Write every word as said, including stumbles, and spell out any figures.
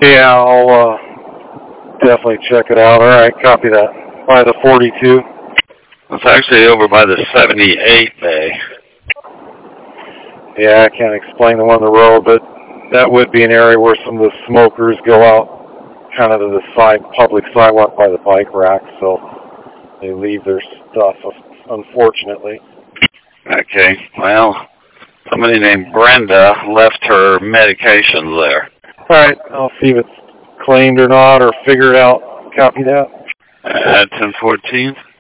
Yeah, I'll uh, definitely check it out. All right, copy that. By the forty-two. It's actually over by the seventy-eight bay. Yeah, I can't explain the one on the road, but that would be an area where some of the smokers go out kind of to the side, public sidewalk by the bike rack, so they leave their stuff, unfortunately. Okay, well, somebody named Brenda left her medications there. All right, I'll see if it's claimed or not, or figure it out. Copy that. At ten fourteen.